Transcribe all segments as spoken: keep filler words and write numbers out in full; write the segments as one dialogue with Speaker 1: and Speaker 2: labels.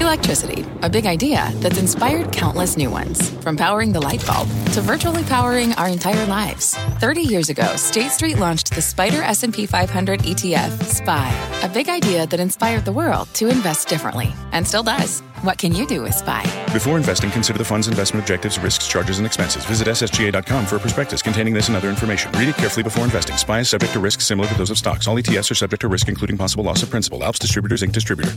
Speaker 1: Electricity, a big idea that's inspired countless new ones. From powering the light bulb to virtually powering our entire lives. thirty years ago, State Street launched the Spider S and P five hundred E T F, S P Y, a big idea that inspired the world to invest differently, and still does. What can you do with S P Y?
Speaker 2: Before investing, consider the fund's investment objectives, risks, charges, and expenses. Visit S S G A dot com for a prospectus containing this and other information. Read it carefully before investing. S P Y is subject to risks similar to those of stocks. All E T Fs are subject to risk, including possible loss of principal. Alps Distributors, Incorporated distributor.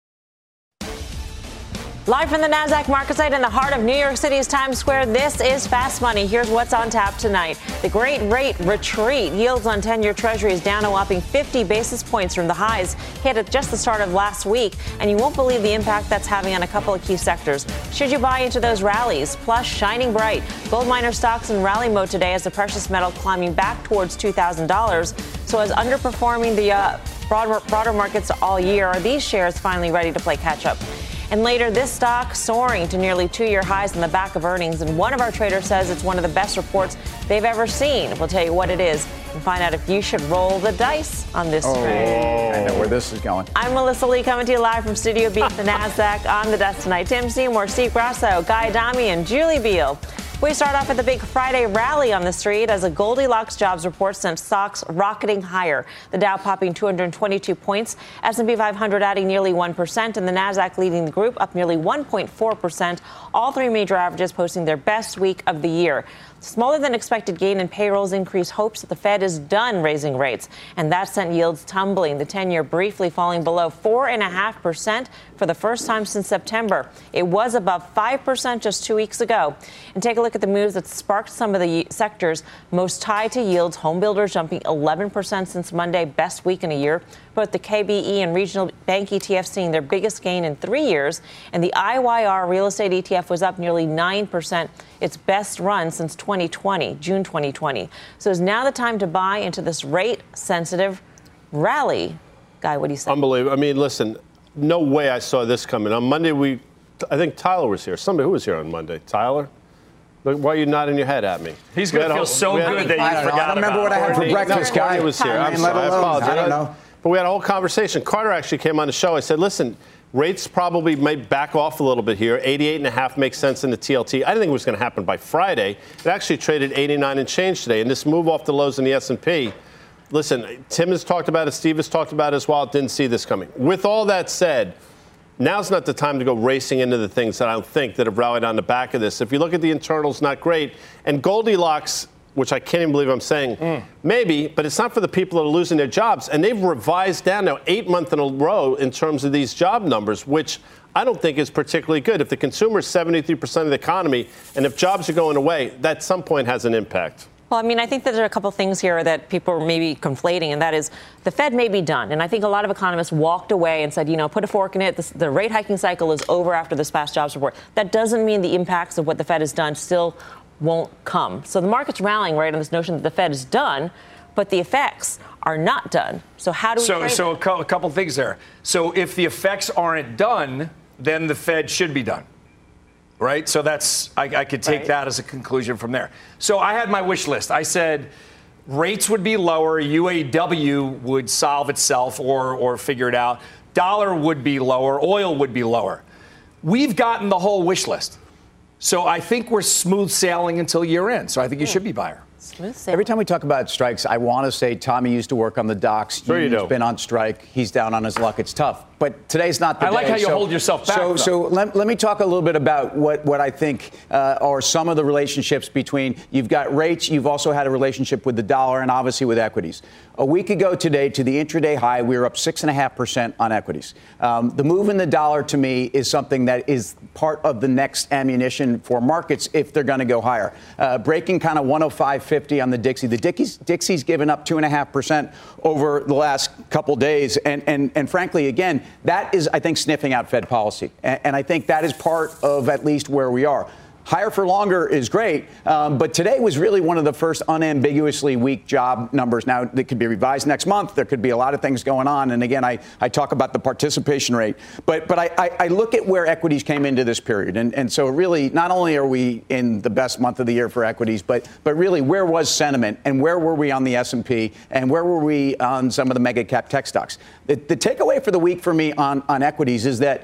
Speaker 3: Live from the NASDAQ market site in the heart of New York City's Times Square, this is Fast Money. Here's what's on tap tonight. The great rate retreat. Yields on ten-year treasuries down a whopping fifty basis points from the highs hit at just the start of last week. And you won't believe the impact that's having on a couple of key sectors. Should you buy into those rallies? Plus, shining bright. Gold miner stocks in rally mode today as the precious metal climbing back towards two thousand dollars. So as underperforming the uh, broader, broader markets all year, are these shares finally ready to play catch up? And later, this stock soaring to nearly two-year highs in the back of earnings. And one of our traders says it's one of the best reports they've ever seen. We'll tell you what it is and find out if you should roll the dice on this
Speaker 4: oh,
Speaker 3: trade.
Speaker 4: I know where this is going.
Speaker 3: I'm Melissa Lee coming to you live from Studio B at the NASDAQ. On the desk tonight, Tim Seymour, Steve Grasso, Guy Adami, and Julie Beal. We start off with the big Friday rally on the street as a Goldilocks jobs report sent stocks rocketing higher. The Dow popping two hundred twenty-two points, S and P five hundred adding nearly one percent, and the Nasdaq leading the group up nearly one point four percent. All three major averages posting their best week of the year. Smaller than expected gain in payrolls increased hopes that the Fed is done raising rates, and that sent yields tumbling. The ten-year briefly falling below four point five percent for the first time since September. It was above five percent just two weeks ago. And take a look at the moves that sparked some of the sectors most tied to yields. Home builders jumping eleven percent since Monday, best week in a year. Both the K B E and regional bank E T F seeing their biggest gain in three years. And the I Y R real estate E T F was up nearly nine percent, its best run since twenty twenty, June twenty twenty. So is now the time to buy into this rate-sensitive rally? Guy, what do you say?
Speaker 5: Unbelievable. I mean, listen, no way I saw this coming. On Monday, we, I think Tyler was here. Somebody who was here on Monday. Tyler? Why are you nodding your head at me?
Speaker 6: He's going to feel so good that you forgot
Speaker 4: I don't remember what I had for breakfast,
Speaker 5: no,
Speaker 4: Guy.
Speaker 5: was here. I'm sorry. I apologize.
Speaker 4: I don't know.
Speaker 5: But we had a whole conversation. Carter actually came on the show. I said, listen, rates probably may back off a little bit here. eighty-eight and a half makes sense in the T L T. I didn't think it was going to happen by Friday. It actually traded eighty-nine and change today. And this move off the lows in the S and P, listen, Tim has talked about it. Steve has talked about it as well. Didn't see this coming. With all that said, now's not the time to go racing into the things that I don't think that have rallied on the back of this. If you look at the internals, not great. And Goldilocks, which I can't even believe I'm saying, mm. maybe, but it's not for the people that are losing their jobs. And they've revised down now eight months in a row in terms of these job numbers, which I don't think is particularly good. If the consumer is seventy-three percent of the economy, and if jobs are going away, that at some point has an impact.
Speaker 3: Well, I mean, I think that there are a couple things here that people are maybe conflating, and that is the Fed may be done. And I think a lot of economists walked away and said, you know, put a fork in it. This, the rate hiking cycle is over after this past jobs report. That doesn't mean the impacts of what the Fed has done still won't come. So the market's rallying right on this notion that the Fed is done, but the effects are not done. So how do we
Speaker 6: So, so a, co- a couple things there. So if the effects aren't done, then the Fed should be done. Right? So that's, I, I could take right. that as a conclusion from there. So I had my wish list. I said rates would be lower, U A W would solve itself or, or figure it out, dollar would be lower, oil would be lower. We've gotten the whole wish list. So I think we're smooth sailing until year end. So I think you should be buyer.
Speaker 4: Every time we talk about strikes, I want to say Tommy used to work on the docks.
Speaker 5: Sure you do.
Speaker 4: He's been on strike. He's down on his luck. It's tough. But today's not the
Speaker 6: I
Speaker 4: day.
Speaker 6: like how you
Speaker 4: so,
Speaker 6: hold yourself back.
Speaker 4: So, so let, let me talk a little bit about what, what I think uh, are some of the relationships between you've got rates. You've also had a relationship with the dollar and obviously with equities. A week ago today to the intraday high, we were up six and a half percent on equities. Um, the move in the dollar to me is something that is part of the next ammunition for markets if they're going to go higher. Uh, breaking kind of one oh five fifty on the Dixie. The Dixie's, Dixie's given up two and a half percent over the last couple days. And, and, and frankly, again, that is, I think, sniffing out Fed policy. And, and I think that is part of at least where we are. Higher for longer is great, um, but today was really one of the first unambiguously weak job numbers. Now, it could be revised next month. There could be a lot of things going on. And again, I, I talk about the participation rate. But but I, I, I look at where equities came into this period. And, and so really, not only are we in the best month of the year for equities, but but really, where was sentiment? And where were we on the S and P? And where were we on some of the mega cap tech stocks? The, the takeaway for the week for me on, on equities is that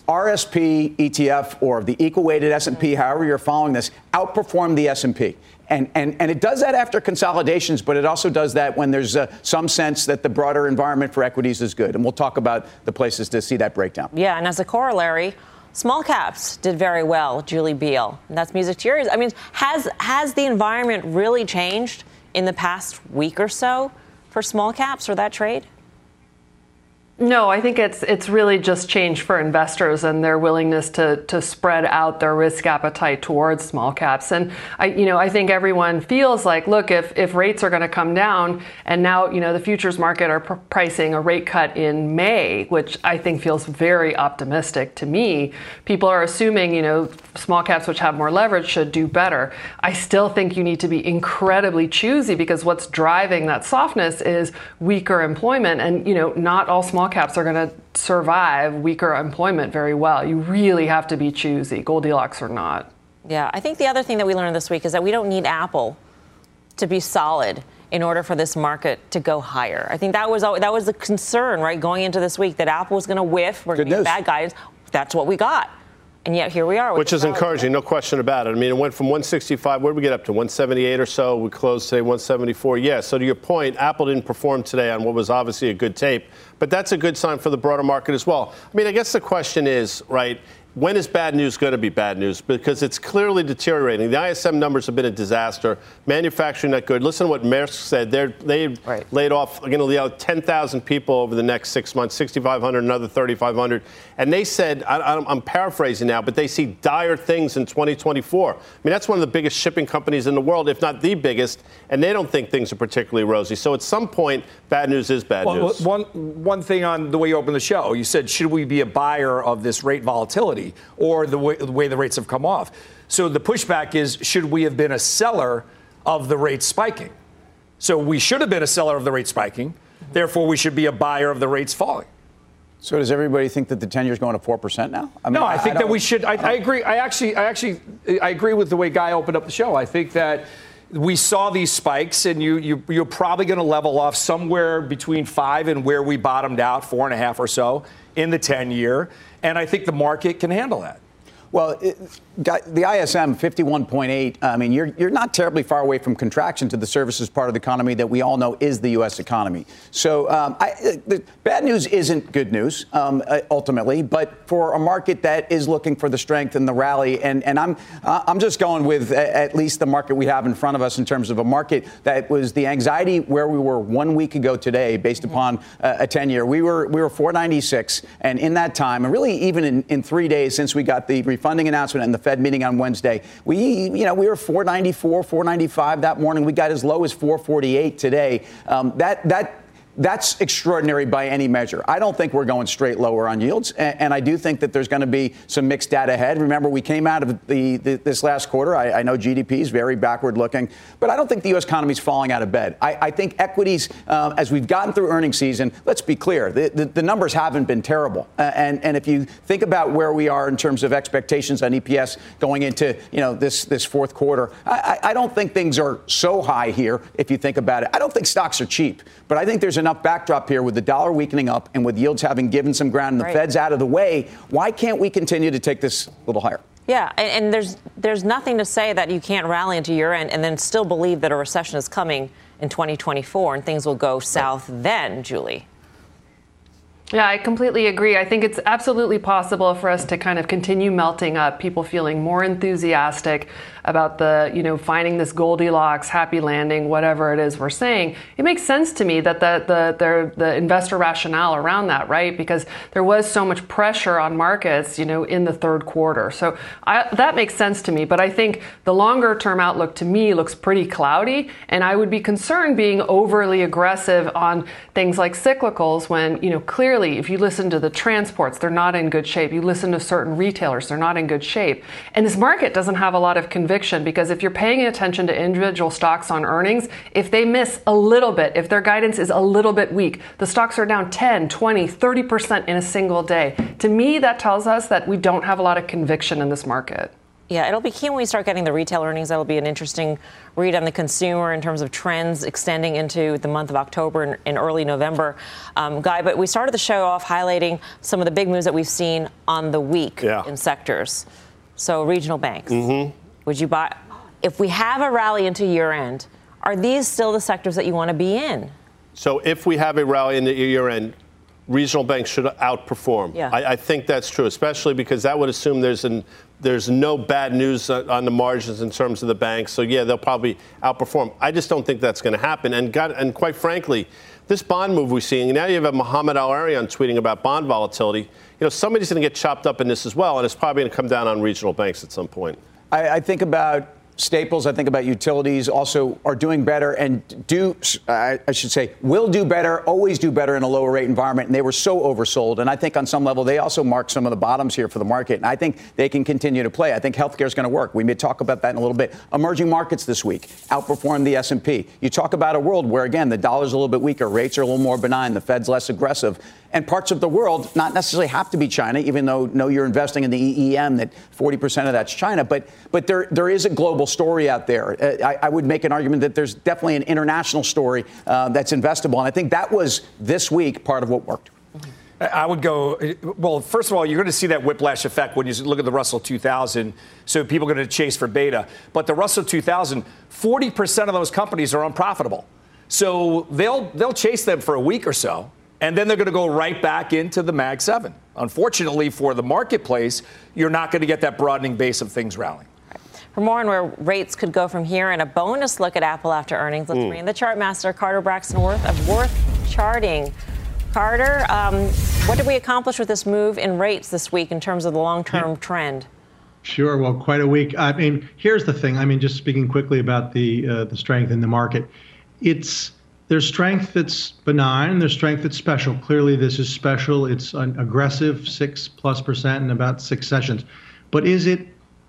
Speaker 4: R S P E T F or the equal weighted S and P, however you're following this, outperformed the S and P. And, and, and it does that after consolidations, but it also does that when there's uh, some sense that the broader environment for equities is good. And we'll talk about the places to see that breakdown.
Speaker 3: Yeah, and as a corollary, small caps did very well, Julie Biel. And that's music to your ears. I mean, has, has the environment really changed in the past week or so for small caps or that trade?
Speaker 7: No, I think it's it's really just changed for investors and their willingness to to spread out their risk appetite towards small caps. And I, you know, I think everyone feels like, look, if if rates are going to come down, and now, you know, the futures market are pr- pricing a rate cut in May, which I think feels very optimistic to me. People are assuming, you know, small caps which have more leverage should do better. I still think you need to be incredibly choosy because what's driving that softness is weaker employment, and you know, not all small caps are going to survive weaker employment very well. You really have to be choosy, Goldilocks or not.
Speaker 3: Yeah, I think the other thing that we learned this week is that we don't need Apple to be solid in order for this market to go higher. I think that was that was the concern, right, going into this week, that Apple was going to whiff. We're going to get bad guidance. That's what we got. And yet here we are.
Speaker 5: Which is encouraging, no question about it. I mean, it went from one sixty-five, where did we get up to? one seventy-eight or so. We closed today one seventy-four. Yeah, so to your point, Apple didn't perform today on what was obviously a good tape. But that's a good sign for the broader market as well. I mean, I guess the question is, right, when is bad news going to be bad news? Because it's clearly deteriorating. The I S M numbers have been a disaster. Manufacturing not good. Listen to what Maersk said. They're, they right. laid off, going to lay out ten thousand people over the next six months, sixty-five hundred, another thirty-five hundred. And they said, I, I'm paraphrasing now, but they see dire things in twenty twenty-four. I mean, that's one of the biggest shipping companies in the world, if not the biggest, and they don't think things are particularly rosy. So at some point, bad news is bad
Speaker 6: well,
Speaker 5: news.
Speaker 6: One, one thing on the way you opened the show, you said, should we be a buyer of this rate volatility or the way, the way the rates have come off? So the pushback is, should we have been a seller of the rates spiking? So we should have been a seller of the rates spiking. Therefore, we should be a buyer of the rates falling.
Speaker 4: So does everybody think that the ten-year is going to four percent now?
Speaker 6: I mean, no, I, I think I that we should. I, I agree. I actually, I actually, I agree with the way Guy opened up the show. I think that we saw these spikes, and you, you you're probably going to level off somewhere between five and where we bottomed out, four and a half or so in the ten-year. And I think the market can handle that.
Speaker 4: Well, it, the I S M fifty-one point eight, I mean, you're you're not terribly far away from contraction to the services part of the economy that we all know is the U S economy. So um, I, the bad news isn't good news, um, ultimately, but for a market that is looking for the strength and the rally, and, and I'm I'm just going with at least the market we have in front of us in terms of a market that was the anxiety where we were one week ago today based upon uh, a ten-year. We were we were four ninety-six, and in that time, and really even in, in three days since we got the refunding announcement and the Fed meeting on Wednesday, we, you know, we were four ninety-four, four ninety-five that morning. We got as low as four forty-eight today. Um, that that. That's extraordinary by any measure. I don't think we're going straight lower on yields, and, and I do think that there's going to be some mixed data ahead. Remember, we came out of the, the this last quarter. I, I know G D P is very backward-looking, but I don't think the U S economy is falling out of bed. I, I think equities, uh, as we've gotten through earnings season, let's be clear, the, the, the numbers haven't been terrible. Uh, and, and if you think about where we are in terms of expectations on E P S going into, you know, this, this fourth quarter, I, I don't think things are so high here if you think about it. I don't think stocks are cheap, but I think there's enough backdrop here with the dollar weakening up and with yields having given some ground and the right. Fed's out of the way. Why can't we continue to take this a little higher?
Speaker 3: Yeah, and, and there's there's nothing to say that you can't rally into year end and then still believe that a recession is coming in twenty twenty-four and things will go south right. then, Julie.
Speaker 7: Yeah, I completely agree. I think it's absolutely possible for us to kind of continue melting up, people feeling more enthusiastic about the, you know, finding this Goldilocks, happy landing, whatever it is we're saying. It makes sense to me that the the the, the investor rationale around that, right? Because there was so much pressure on markets, you know, in the third quarter. So I, that makes sense to me. But I think the longer term outlook to me looks pretty cloudy, and I would be concerned being overly aggressive on things like cyclicals when, you know, clearly if you listen to the transports, they're not in good shape. You listen to certain retailers, they're not in good shape. And this market doesn't have a lot of conviction, because if you're paying attention to individual stocks on earnings, if they miss a little bit, if their guidance is a little bit weak, the stocks are down ten, twenty, thirty percent in a single day. To me, that tells us that we don't have a lot of conviction in this market.
Speaker 3: Yeah, it'll be key when we start getting the retail earnings. That'll be an interesting read on the consumer in terms of trends extending into the month of October and, and early November, um, Guy. But we started the show off highlighting some of the big moves that we've seen on the week yeah. in sectors. So regional banks. Mm-hmm. Would you buy? If we have a rally into year end, are these still the sectors that you want to be in?
Speaker 5: So if we have a rally into year end, regional banks should outperform. Yeah. I, I think that's true, especially because that would assume there's an there's no bad news on the margins in terms of the banks. So, yeah, they'll probably outperform. I just don't think that's going to happen. And God, and quite frankly, this bond move we're seeing, now you have Mohamed Al-Arian tweeting about bond volatility. You know, somebody's going to get chopped up in this as well, and it's probably going to come down on regional banks at some point.
Speaker 4: I, I think about staples, I think about utilities also are doing better and do, I should say, will do better, always do better in a lower rate environment. And they were so oversold. And I think on some level, they also mark some of the bottoms here for the market. And I think they can continue to play. I think healthcare is going to work. We may talk about that in a little bit. Emerging markets this week outperformed the S and P. You talk about a world where, again, the dollar's a little bit weaker. Rates are a little more benign. The Fed's less aggressive. And parts of the world not necessarily have to be China, even though no, you're investing in the E E M, that forty percent of that's China. But but there there is a global story out there. Uh, I, I would make an argument that there's definitely an international story uh, that's investable. And I think that was this week part of what worked.
Speaker 6: I would go, well, first of all, you're going to see that whiplash effect when you look at the Russell two thousand. So people are going to chase for beta. But the Russell two thousand, forty percent of those companies are unprofitable. So they'll they'll chase them for a week or so. And then they're going to go right back into the Mag seven. Unfortunately for the marketplace, you're not going to get that broadening base of things rallying.
Speaker 3: For more on where rates could go from here and a bonus look at Apple after earnings, let's mm. bring in the chart master, Carter Braxton Worth of Worth Charting. Carter, um, what did we accomplish with this move in rates this week in terms of the long-term yeah. trend?
Speaker 8: Sure. Well, quite a week. I mean, here's the thing. I mean, just speaking quickly about the uh, the strength in the market, it's there's strength that's benign. There's strength that's special. Clearly, this is special. It's an aggressive, six plus percent in about six sessions. But is it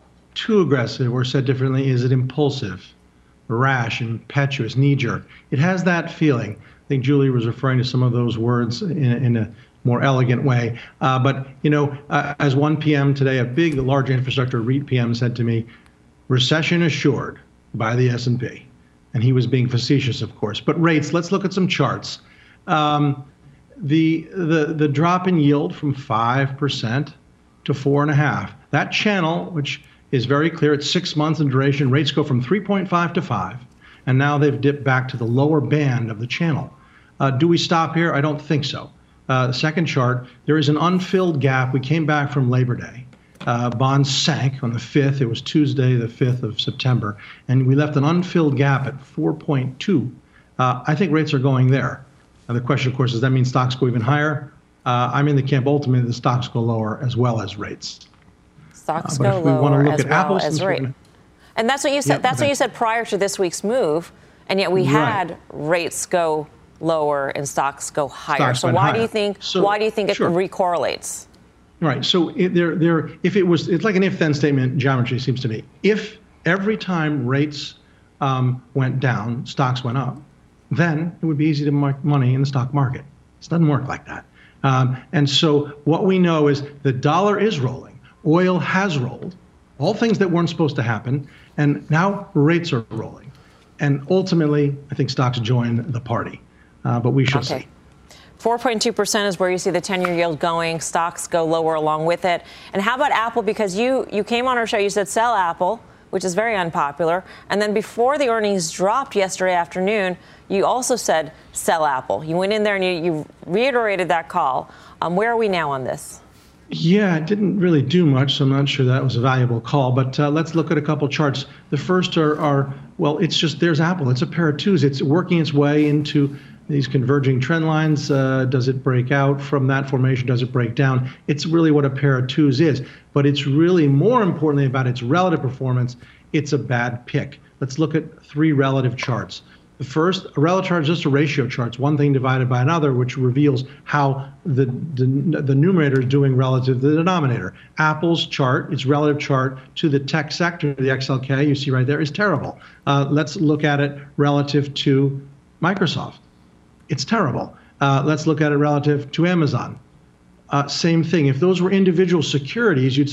Speaker 8: too aggressive, or said differently, is it impulsive, rash, impetuous, knee-jerk? It has that feeling. I think Julie was referring to some of those words in, in a more elegant way. Uh, but, you know, uh, as one P M today, a big, large infrastructure REIT P M said to me, recession assured by the S and P. And he was being facetious, of course. But rates, let's look at some charts. Um, the, the, the drop in yield from five percent to four point five. That channel, which is very clear, it's six months in duration, rates go from three point five to five. And now they've dipped back to the lower band of the channel. Uh, do we stop here? I don't think so. Uh, the second chart, there is an unfilled gap. We came back from Labor Day. Uh, bonds sank on the fifth. It was Tuesday, the fifth of September. And we left an unfilled gap at four point two. Uh, I think rates are going there. Now, the question, of course, does that mean stocks go even higher? Uh, I'm in the camp ultimately the stocks go lower as well as rates.
Speaker 3: Stocks uh, go lower as well Apple, as rates. And that's what you said. Yep, that's okay. what you said prior to this week's move. And yet we had right. rates go lower and stocks go higher. Stocks so why higher. do you think so, why do you think it sure. recorrelates?
Speaker 8: Right. So it, there, there. If it was, it's like an if-then statement geometry. Seems to me. If every time rates um, went down, stocks went up, then it would be easy to make money in the stock market. It doesn't work like that. Um, and so what we know is the dollar is rolling, oil has rolled, all things that weren't supposed to happen, and now rates are rolling. And ultimately, I think stocks join the party. Uh, but we shall
Speaker 3: okay.
Speaker 8: see.
Speaker 3: four point two percent is where you see the ten-year yield going. Stocks go lower along with it. And how about Apple? Because you, you came on our show, you said sell Apple, which is very unpopular. And then before the earnings dropped yesterday afternoon, you also said sell Apple. You went in there and you, you reiterated that call. Um, where are we now on this?
Speaker 8: Yeah, it didn't really do much, so I'm not sure that was a valuable call. But uh, let's look at a couple charts. The first are, are, well, it's just, there's Apple. It's a pair of twos. It's working its way into these converging trend lines. Uh, does it break out from that formation? Does it break down? It's really what a pair of twos is. But it's really more importantly about its relative performance. It's a bad pick. Let's look at three relative charts. The first, a relative chart is just a ratio chart. It's one thing divided by another, which reveals how the, the, the numerator is doing relative to the denominator. Apple's chart, its relative chart to the tech sector, the X L K, you see right there, is terrible. Uh, let's look at it relative to Microsoft. It's terrible. Uh, let's look at it relative to Amazon. Uh, same thing. If those were individual securities, you'd say,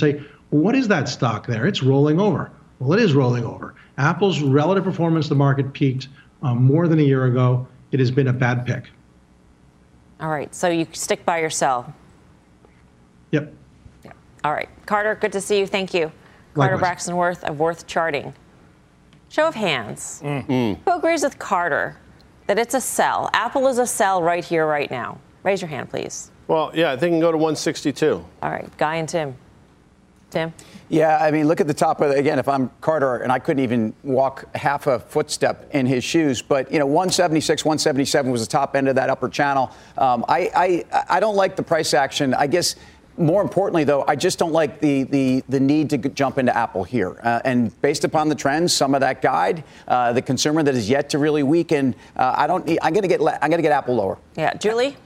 Speaker 8: Well, what is that stock there? It's rolling over. Well, it is rolling over. Apple's relative performance, the market peaked um, more than a year ago. It has been a bad pick.
Speaker 3: All right. So you stick by your sell.
Speaker 8: Yep.
Speaker 3: Yeah. All right. Carter, good to see you. Thank you. Carter
Speaker 8: Likewise.
Speaker 3: Braxton Worth of Worth Charting. Show of hands.
Speaker 5: Mm.
Speaker 3: Who agrees with Carter that it's a sell? Apple is a sell right here, right now. Raise your hand, please.
Speaker 5: Well, yeah, I think it can go to one sixty-two.
Speaker 3: All right. Guy and Tim. Tim?
Speaker 4: Yeah, I mean, look at the top of the, again, if I'm Carter, and I couldn't even walk half a footstep in his shoes, but, you know, one seventy-six, one seventy-seven was the top end of that upper channel. Um, I, I, I don't like the price action. I guess more importantly, though, I just don't like the the, the need to jump into Apple here. Uh, and based upon the trends, some of that guide, uh, the consumer that is yet to really weaken, uh, I don't need, I'm going to get, I'm going to get Apple lower.
Speaker 3: Yeah. Julie?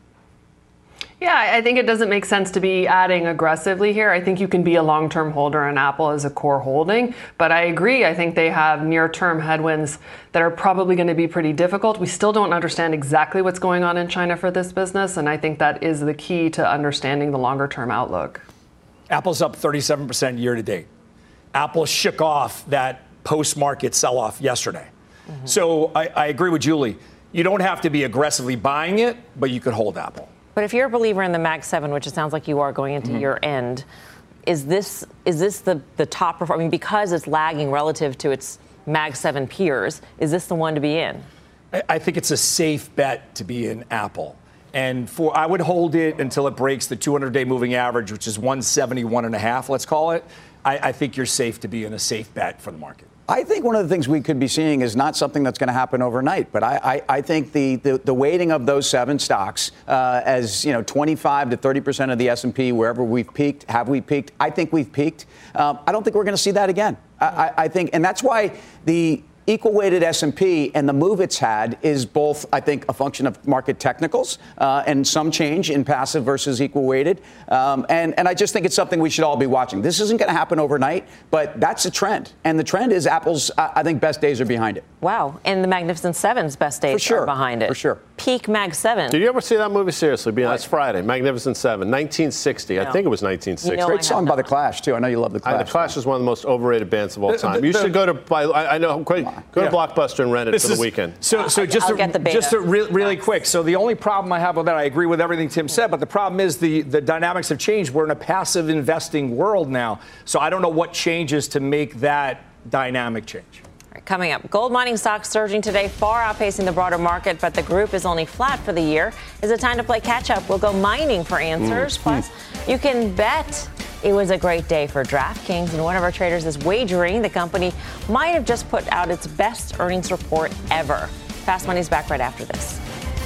Speaker 7: Yeah, I think it doesn't make sense to be adding aggressively here. I think you can be a long-term holder in Apple as a core holding, but I agree. I think they have near-term headwinds that are probably going to be pretty difficult. We still don't understand exactly what's going on in China for this business, and I think that is the key to understanding the longer-term outlook.
Speaker 6: Apple's up thirty-seven percent year to date. Apple shook off that post-market sell-off yesterday. Mm-hmm. So I, I agree with Julie. You don't have to be aggressively buying it, but you could hold Apple.
Speaker 3: But if you're a believer in the Mag seven, which it sounds like you are going into mm-hmm. your end, is this is this the, the top performer? I mean, because it's lagging relative to its Mag seven peers, is this the one to be in?
Speaker 6: I, I think it's a safe bet to be in Apple. And for I would hold it until it breaks the two hundred day moving average, which is one seventy-one and a half, let's call it. I, I think you're safe to be in a safe bet for the market.
Speaker 4: I think one of the things we could be seeing is not something that's going to happen overnight, but I, I, I think the, the, the weighting of those seven stocks uh, as, you know, twenty-five to thirty percent of the S and P, wherever we've peaked, have we peaked? I think we've peaked. Um, I don't think we're going to see that again. I, I, I think, and that's why the equal weighted S and P and the move it's had is both, I think, a function of market technicals uh, and some change in passive versus equal weighted. Um, and, and I just think it's something we should all be watching. This isn't going to happen overnight, but that's a trend. And the trend is Apple's, uh, I think, best days are behind it.
Speaker 3: Wow. And the Magnificent Seven's best days
Speaker 4: For sure.
Speaker 3: are behind it.
Speaker 4: For sure.
Speaker 3: Peak Mag seven.
Speaker 5: Did you ever see that movie seriously? That's Friday, Magnificent Seven, nineteen sixty.
Speaker 3: No.
Speaker 5: I think it was nineteen sixty.
Speaker 3: You know,
Speaker 4: Great
Speaker 3: I
Speaker 4: song by
Speaker 3: not.
Speaker 4: The Clash, too. I know you love The Clash.
Speaker 5: Uh, the Clash is one of the most overrated bands of all time.
Speaker 6: The, the,
Speaker 5: you should go to, buy, I, I know, go
Speaker 6: yeah.
Speaker 5: to Blockbuster and rent it
Speaker 6: This
Speaker 5: for the
Speaker 6: is,
Speaker 5: weekend.
Speaker 6: So, so just
Speaker 3: I'll
Speaker 6: to,
Speaker 3: get the beta.
Speaker 6: just to re- really quick. So the only problem I have with that, I agree with everything Tim said, but the problem is the, the dynamics have changed. We're in a passive investing world now. So I don't know what changes to make that dynamic change.
Speaker 3: Coming up, gold mining stocks surging today, far outpacing the broader market, but the group is only flat for the year. Is it time to play catch up? We'll go mining for answers. Mm-hmm. Plus, you can bet it was a great day for DraftKings, and one of our traders is wagering the company might have just put out its best earnings report ever. Fast Money's back right after this.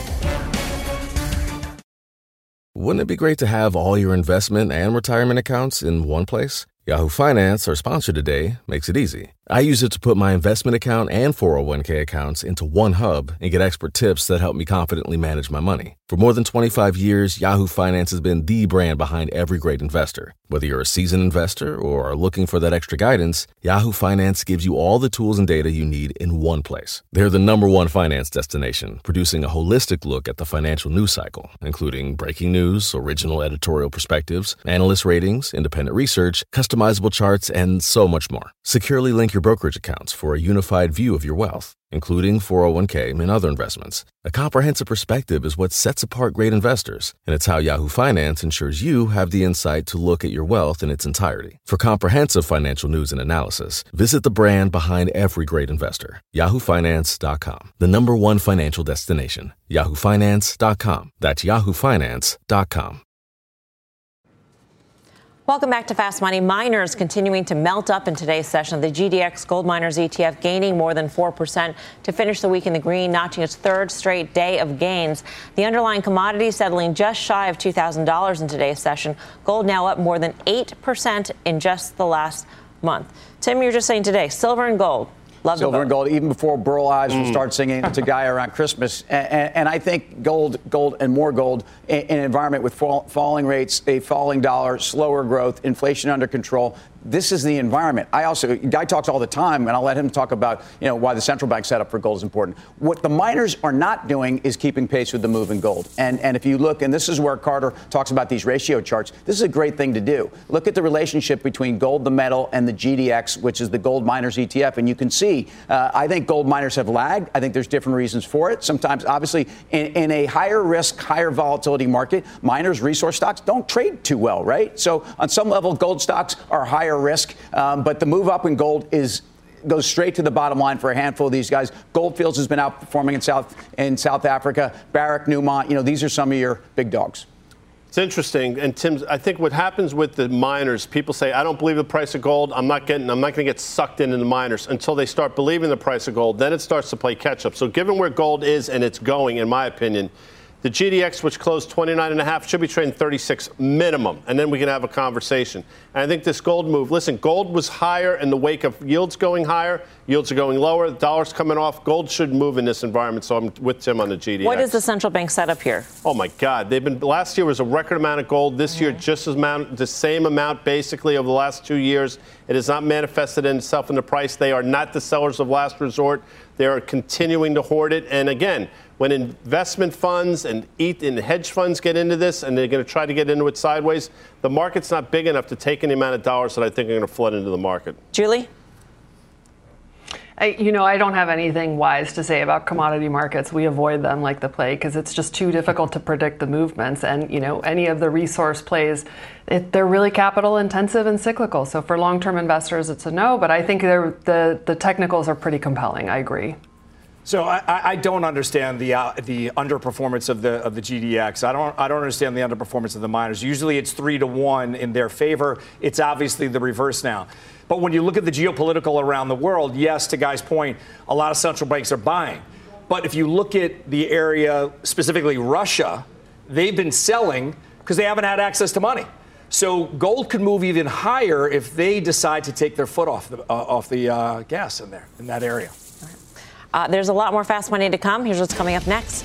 Speaker 9: Wouldn't it be great to have all your investment and retirement accounts in one place? Yahoo Finance, our sponsor today, makes it easy. I use it to put my investment account and four oh one k accounts into one hub and get expert tips that help me confidently manage my money. For more than twenty-five years, Yahoo Finance has been the brand behind every great investor. Whether you're a seasoned investor or are looking for that extra guidance, Yahoo Finance gives you all the tools and data you need in one place. They're the number one finance destination, producing a holistic look at the financial news cycle, including breaking news, original editorial perspectives, analyst ratings, independent research, customizable charts, and so much more. Securely link your brokerage accounts for a unified view of your wealth, including four oh one k and other investments. A comprehensive perspective is what sets apart great investors, and it's how Yahoo Finance ensures you have the insight to look at your wealth in its entirety. For comprehensive financial news and analysis, visit the brand behind every great investor, yahoo finance dot com, the number one financial destination, yahoo finance dot com. That's yahoo finance dot com.
Speaker 3: Welcome back to Fast Money. Miners continuing to melt up in today's session. The G D X Gold Miners E T F gaining more than four percent to finish the week in the green, notching its third straight day of gains. The underlying commodity settling just shy of two thousand dollars in today's session. Gold now up more than eight percent in just the last month. Tim, you were just saying today, silver and gold. Love
Speaker 4: Silver and gold, even before Burl Ives will
Speaker 5: Mm.
Speaker 4: start singing to Gaia around Christmas. And, and, and I think gold, gold and more gold in, in an environment with fall, falling rates, a falling dollar, slower growth, inflation under control, this is the environment. I also, Guy talks all the time, and I'll let him talk about, you know, why the central bank setup for gold is important. What the miners are not doing is keeping pace with the move in gold. And, and if you look, and this is where Carter talks about these ratio charts, this is a great thing to do. Look at the relationship between gold, the metal, and the G D X, which is the gold miners E T F. And you can see, uh, I think gold miners have lagged. I think there's different reasons for it. Sometimes, obviously, in, in a higher risk, higher volatility market, miners, resource stocks don't trade too well, right? So on some level, gold stocks are higher risk, um, but the move up in gold is goes straight to the bottom line for a handful of these guys. Goldfields has been outperforming in South in South Africa. Barrick, Newmont, you know, these are some of your big dogs.
Speaker 5: It's interesting, and Tim, I think what happens with the miners, people say, I don't believe the price of gold. I'm not getting, I'm not going to get sucked into the miners until they start believing the price of gold. Then it starts to play catch up. So given where gold is and it's going, in my opinion, the G D X, which closed twenty-nine and a half, should be trading thirty-six minimum, and then we can have a conversation. And I think this gold move, listen, gold was higher in the wake of yields going higher, yields are going lower, the dollar's coming off. Gold should move in this environment, so I'm with Tim on the G D X.
Speaker 3: What is the central bank setup here?
Speaker 5: Oh my God, they've been. Last year was a record amount of gold. This mm-hmm. year, just as amount, the same amount basically over the last two years. It has not manifested itself in the price. They are not the sellers of last resort. They are continuing to hoard it. And again, when investment funds and eat and hedge funds get into this, and they're going to try to get into it sideways, the market's not big enough to take any amount of dollars that I think are going to flood into the market.
Speaker 3: Julie?
Speaker 7: I, you know, I don't have anything wise to say about commodity markets. We avoid them like the plague because it's just too difficult to predict the movements. And, you know, any of the resource plays, it, they're really capital intensive and cyclical. So for long-term investors, it's a no. But I think the, the technicals are pretty compelling. I agree.
Speaker 6: So I, I don't understand the uh, the underperformance of the of the G D X. I don't I don't understand the underperformance of the miners. Usually it's three to one in their favor. It's obviously the reverse now. But when you look at the geopolitical around the world, yes, to Guy's point, a lot of central banks are buying. But if you look at the area, specifically Russia, they've been selling because they haven't had access to money. So gold could move even higher if they decide to take their foot off the uh, off the uh, gas in there in that area.
Speaker 3: Uh, there's a lot more Fast Money to come. Here's what's coming up next.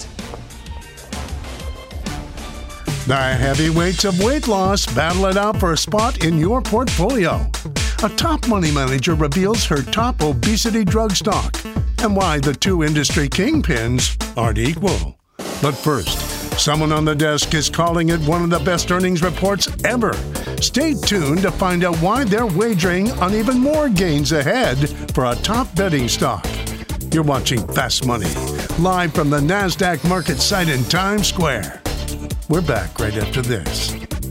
Speaker 10: The heavyweights of weight loss battle it out for a spot in your portfolio. A top money manager reveals her top obesity drug stock and why the two industry kingpins aren't equal. But first, someone on the desk is calling it one of the best earnings reports ever. Stay tuned to find out why they're wagering on even more gains ahead for a top betting stock. You're watching Fast Money, live from the NASDAQ market site in Times Square. We're back right after this.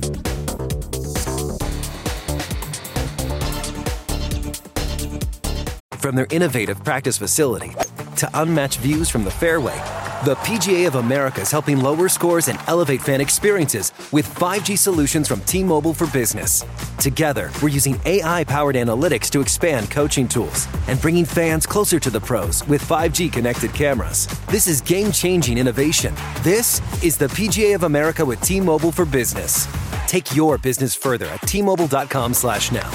Speaker 11: From their innovative practice facility to unmatched views from the fairway, the P G A of America is helping lower scores and elevate fan experiences with five G solutions from T-Mobile for Business. Together, we're using A I-powered analytics to expand coaching tools and bringing fans closer to the pros with five G connected cameras. This is game-changing innovation. This is the P G A of America with T-Mobile for Business. Take your business further at T Mobile dot com slash now.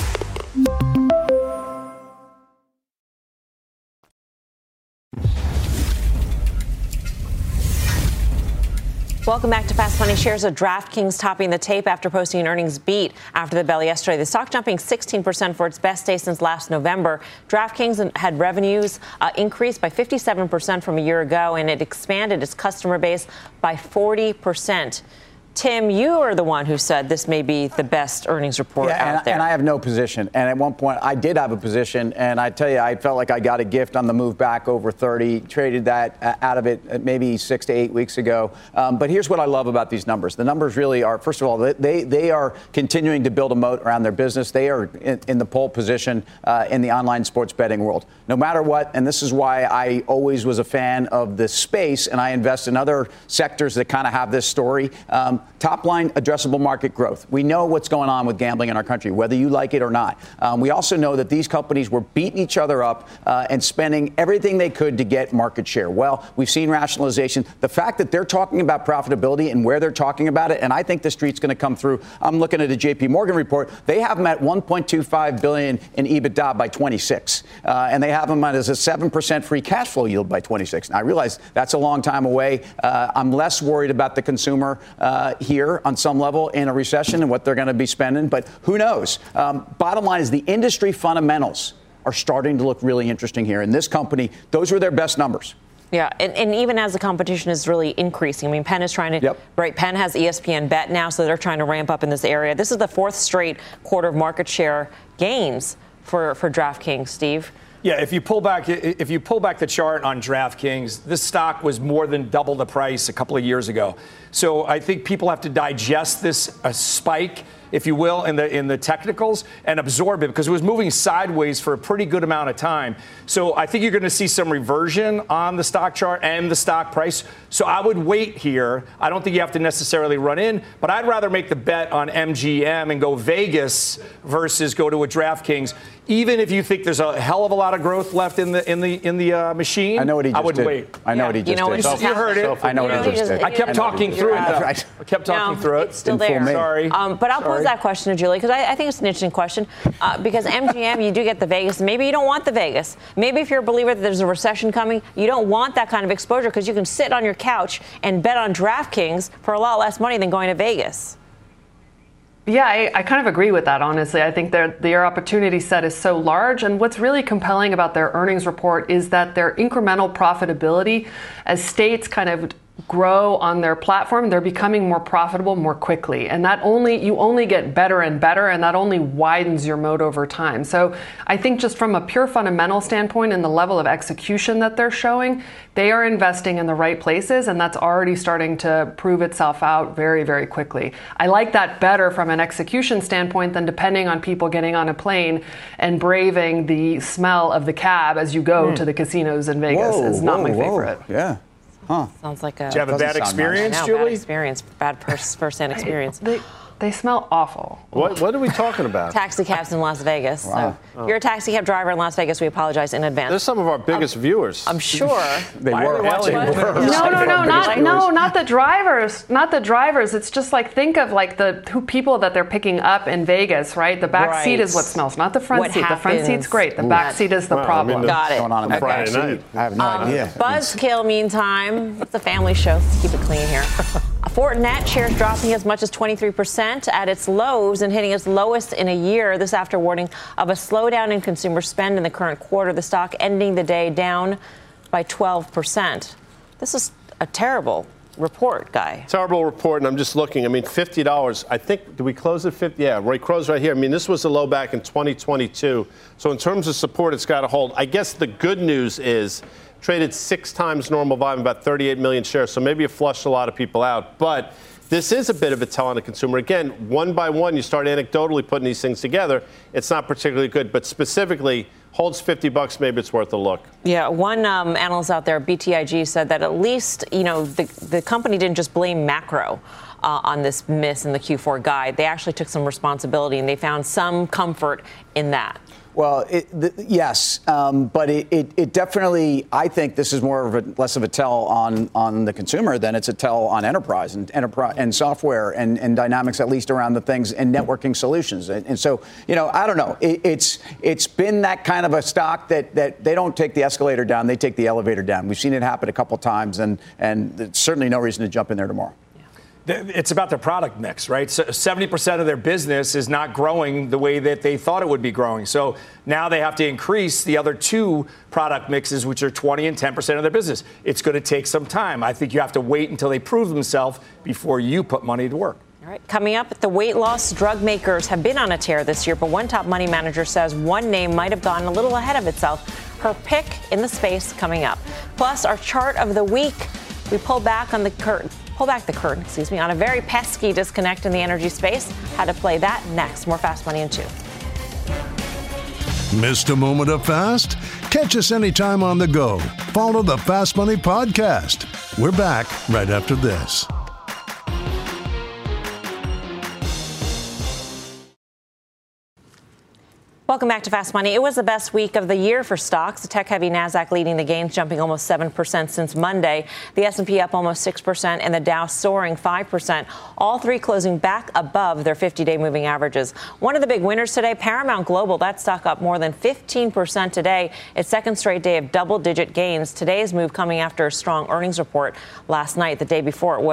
Speaker 3: Welcome back to Fast Money. Shares of DraftKings topping the tape after posting an earnings beat after the bell yesterday. The stock jumping sixteen percent for its best day since last November. DraftKings had revenues uh, increased by fifty-seven percent from a year ago, and it expanded its customer base by forty percent. Tim, you are the one who said this may be the best earnings report
Speaker 4: yeah,
Speaker 3: out
Speaker 4: and,
Speaker 3: there.
Speaker 4: And I have no position. And at one point, I did have a position. And I tell you, I felt like I got a gift on the move back over thirty, traded that out of it maybe six to eight weeks ago. Um, but here's what I love about these numbers. The numbers really are, first of all, they, they are continuing to build a moat around their business. They are in, in the pole position uh, in the online sports betting world. No matter what, and this is why I always was a fan of this space, and I invest in other sectors that kind of have this story. Um, Top line addressable market growth. We know what's going on with gambling in our country, whether you like it or not. Um, we also know that these companies were beating each other up uh, and spending everything they could to get market share. Well, we've seen rationalization. The fact that they're talking about profitability and where they're talking about it, and I think the street's going to come through. I'm looking at a J P Morgan report. They have them at one point two five billion dollars in EBITDA by twenty-six, uh, and they have them as a seven percent free cash flow yield by twenty-six. Now, I realize that's a long time away. Uh, I'm less worried about the consumer. Uh, uh, here on some level in a recession and what they're going to be spending, but who knows? Um, bottom line is the industry fundamentals are starting to look really interesting here. And this company, those were their best numbers.
Speaker 3: Yeah, and, and even as the competition is really increasing, I mean, Penn is trying to,
Speaker 4: yep.
Speaker 3: right, Penn has E S P N Bet now, so they're trying to ramp up in this area. This is the fourth straight quarter of market share gains for, for DraftKings, Steve.
Speaker 6: Yeah, if you pull back, if you pull back the chart on DraftKings, this stock was more than double the price a couple of years ago. So I think people have to digest this a spike, if you will, in the in the technicals and absorb it because it was moving sideways for a pretty good amount of time. So I think you're going to see some reversion on the stock chart and the stock price. So I would wait here. I don't think you have to necessarily run in, but I'd rather make the bet on M G M and go Vegas versus go to a DraftKings. Even if you think there's a hell of a lot of growth left in the in the in the uh, machine,
Speaker 4: I know what he just
Speaker 6: I would
Speaker 4: did.
Speaker 6: wait.
Speaker 4: I know
Speaker 3: yeah.
Speaker 4: what he just
Speaker 3: you know,
Speaker 4: did.
Speaker 3: So,
Speaker 6: you heard it.
Speaker 4: I know what he just did.
Speaker 6: I kept talking through it. Though.
Speaker 4: Right.
Speaker 6: I kept talking
Speaker 3: no,
Speaker 6: through it.
Speaker 3: It's still there.
Speaker 6: Sorry.
Speaker 3: Um, but I'll
Speaker 6: Sorry.
Speaker 3: pose that question to Julie because I, I think it's an interesting question. Uh, because M G M, you do get the Vegas. Maybe you don't want the Vegas. Maybe if you're a believer that there's a recession coming, you don't want that kind of exposure because you can sit on your couch and bet on DraftKings for a lot less money than going to Vegas.
Speaker 7: Yeah, I, I kind of agree with that, honestly. I think their, their opportunity set is so large. And what's really compelling about their earnings report is that their incremental profitability, as states kind of grow on their platform, they're becoming more profitable more quickly. And that only, you only get better and better, and that only widens your moat over time. So I think just from a pure fundamental standpoint and the level of execution that they're showing, they are investing in the right places, and that's already starting to prove itself out very, very quickly. I like that better from an execution standpoint than depending on people getting on a plane and braving the smell of the cab as you go mm. to the casinos in Vegas.
Speaker 4: Whoa,
Speaker 7: it's not
Speaker 4: whoa,
Speaker 7: my
Speaker 4: whoa.
Speaker 7: favorite.
Speaker 4: Yeah. Huh.
Speaker 3: Sounds like a.
Speaker 6: Did you have a bad experience,
Speaker 3: nice.
Speaker 6: Julie?
Speaker 3: Bad experience, bad first-hand experience.
Speaker 7: They, they smell awful.
Speaker 5: What, what are we talking about?
Speaker 3: Taxi cabs in Las Vegas.
Speaker 4: Wow.
Speaker 3: So if you're a taxi cab driver in Las Vegas, we apologize in advance.
Speaker 5: They're some of our biggest
Speaker 3: um,
Speaker 5: viewers.
Speaker 3: I'm sure.
Speaker 4: They
Speaker 3: Why
Speaker 4: were.
Speaker 3: are we watching?
Speaker 4: They were.
Speaker 7: No, no, no, not no, not the drivers, not the drivers. It's just like think of like the who people that they're picking up in Vegas, right? The back
Speaker 3: Right.
Speaker 7: seat is what smells, not the front
Speaker 3: What
Speaker 7: seat. The front
Speaker 3: happens-
Speaker 7: seat's great. The
Speaker 3: Ooh.
Speaker 7: back seat is the
Speaker 5: Well, I
Speaker 7: problem.
Speaker 5: mean,
Speaker 3: Got it.
Speaker 4: Going on in
Speaker 5: On
Speaker 4: the
Speaker 5: Friday
Speaker 4: back
Speaker 5: night.
Speaker 4: seat. I have no
Speaker 3: Um,
Speaker 4: idea.
Speaker 3: Buzzkill, meantime, it's a family show. Let's keep it clean here. Fortinet shares dropping as much as twenty-three percent at its lows and hitting its lowest in a year. This after warning of a slowdown in consumer spend in the current quarter. The stock ending the day down by twelve percent. This is a terrible report, Guy.
Speaker 5: Terrible report, and I'm just looking. I mean, fifty dollars. I think, did we close at fifty? Yeah, right, close right here. I mean, this was a low back in twenty twenty-two. So in terms of support, it's got to hold. I guess the good news is traded six times normal volume, about thirty-eight million shares. So maybe it flushed a lot of people out. But this is a bit of a tell on the consumer. Again, one by one, you start anecdotally putting these things together. It's not particularly good, but specifically holds fifty bucks. Maybe it's worth a look.
Speaker 3: Yeah, one um, analyst out there, B T I G, said that at least, you know, the, the company didn't just blame macro uh, on this miss in the Q four guide. They actually took some responsibility, and they found some comfort in that.
Speaker 4: Well, it, the, yes, um, but it, it, it definitely, I think this is more of a less of a tell on, on the consumer than it's a tell on enterprise and enterprise and software and, and dynamics, at least around the things and networking solutions. And, and so, you know, I don't know. It, it's it's been that kind of a stock that, that they don't take the escalator down, they take the elevator down. We've seen it happen a couple times, and and there's certainly no reason to jump in there tomorrow.
Speaker 6: It's about their product mix, right? So seventy percent of their business is not growing the way that they thought it would be growing. So now they have to increase the other two product mixes, which are twenty and ten percent of their business. It's going to take some time. I think you have to wait until they prove themselves before you put money to work.
Speaker 3: All right, coming up, the weight loss drug makers have been on a tear this year, but one top money manager says one name might have gotten a little ahead of itself. Her pick in the space coming up. Plus, our chart of the week. We pull back on the curtain. Pull back the curtain, excuse me, on a very pesky disconnect in the energy space. How to play that next. More Fast Money in two.
Speaker 10: Missed a moment of fast? Catch us anytime on the go. Follow the Fast Money podcast. We're back right after this.
Speaker 3: Welcome back to Fast Money. It was the best week of the year for stocks. The tech-heavy Nasdaq leading the gains, jumping almost seven percent since Monday. The S and P up almost six percent and the Dow soaring five percent. All three closing back above their fifty-day moving averages. One of the big winners today, Paramount Global. That stock up more than fifteen percent today. Its second straight day of double-digit gains. Today's move coming after a strong earnings report last night. The day before, it was